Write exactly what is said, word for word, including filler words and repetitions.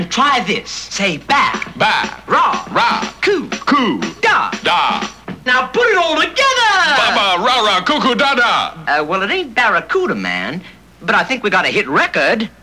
Try this. Say ba. Ba. Ra. Ra. Coo. Coo. Da. Da. Now put it all together. Ba ba ra ra cuckoo da da. Uh, well, it ain't Barracuda, man. But I think we got a hit record.